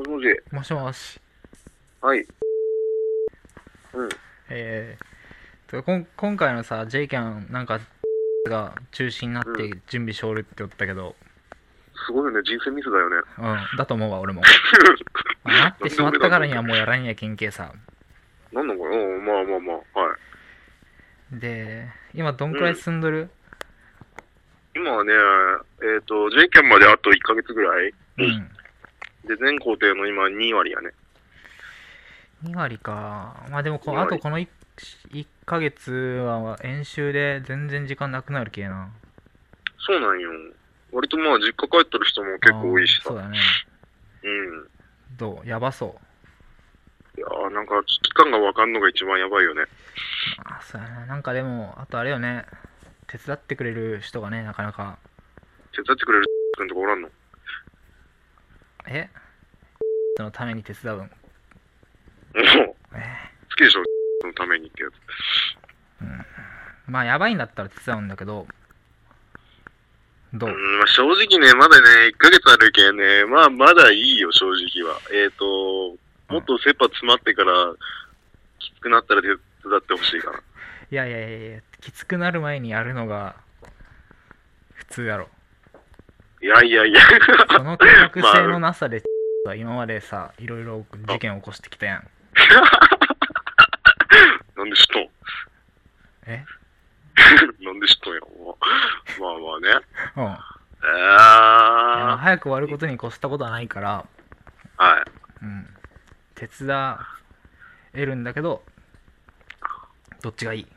もし。 もしもし。 はい。うん。 今回のさ、J キャンなんかが中止になっうん。 て準備しおるって言ったけど、 すごいよね。人生ミスだよね。 うん、だと思うわ、俺も。まあ、なっなんてしまったで俺なんだろうね。 からにはもうやらんやけんけさ。 なんなのかな。まあまあまあ。はい。 で、今どんくらいうん。 進んどる？ 今はね、J キャンまであと1ヶ月ぐらい。 うん。 で、全工程の今2割やね。 2割か。まあでも 2割。 あとこの1ヶ月は演習で全然時間なくなるけな。 そうなんよ。割とまあ実家帰ってる人も結構多いしああ、 さ。 そうだね。 うん。 どうやばそいやーなんか期間がわかんのが一番やばいよね。 う。まあ、そうやな。なんかでも、あとあれよね。手伝ってくれる人がね、なかなか。 手伝ってくれるくんとかおらんの？ えそのために手伝うん？ もう、 え好きでしょのためにってやつ。 うん。まあ、やばいんだったら手伝うんだけど、どう？ まあ、正直ね、まだね、1ヶ月あるけんね、まあ、まだいいよ、正直は。 うん。 もっと切羽詰まってから、きつくなったら手伝ってほしいかな。 いやいやいやいや、きつくなる前にやるのが普通やろ。 いやいやいや。 その計画まあ、 性のなさで、今までさ、いろいろ事件起こしてきたやん。 なんで知っとん？ えなんで知っとんや。まあまあね。 うん。いや、まあ、 は早く終わることに越したことはないから、 い。 うん。手伝えるんだけど、どっちがいい？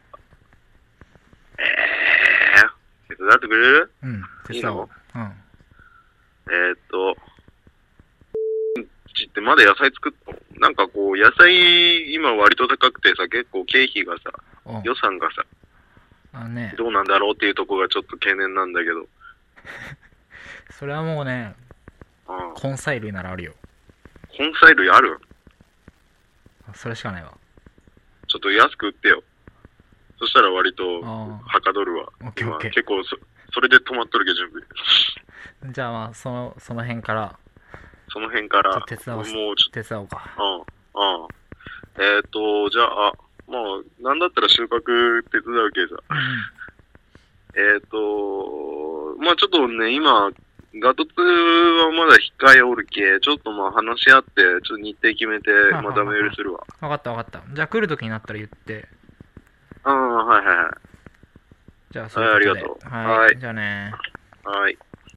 手伝ってくれる？ うん、手伝おう。 いいの？ うん。 えーっと、うちってまだ野菜作っとん？なんかこう、野菜今割と高くてさ、結構経費がさ、 うん。 予算がさ、 あのね、 どうなんだろうっていうところがちょっと懸念なんだけど。 それはもうね、 うん。 根菜類ならあるよ。 根菜類ある？ それしかないわ。 ちょっと安く売ってよ。そしたら割と、 あはかどるわ。 あ、オッケーオッ今、 ケ結構それで止まっとるけど、準備。 ー。じゃあまあ、その辺から、 その辺から、 ちょっとももうち手伝おうか。 ょっと、うん、うん。じゃあ、まあ、なんだったら収穫手伝うけどさ。 うん。 まあちょっとね、今、ガトツはまだ控えおるけ、ちょっとまあ話し合って、ちょっと日程決めて、 ははまたメはは。 ールするわ。 わかったわかった。じゃあ来るときになったら言って、 ああ、はいはいはい。 じゃあそういうはい、あことで。 りがとう。 はい。 はい。 じゃあね。 はい。